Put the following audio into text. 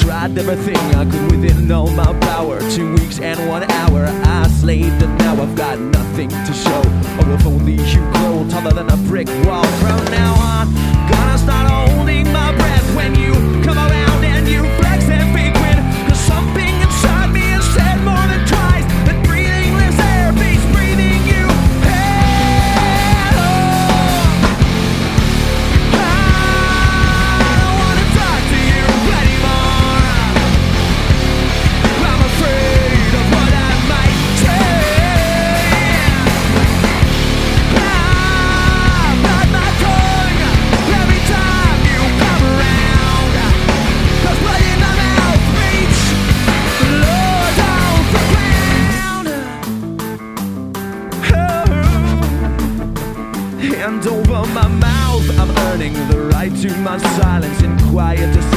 tried everything I could within all my power. 2 weeks and 1 hour I slaved, and now I've got nothing to show. Oh, if only you grow taller than a brick wall. From now on, gonna start holding my breath when you come around and you flex and fake win. 'Cause something inside me has said more than twice that breathing lives air, beats breathing you. And over my mouth I'm earning the right to my silence in quiet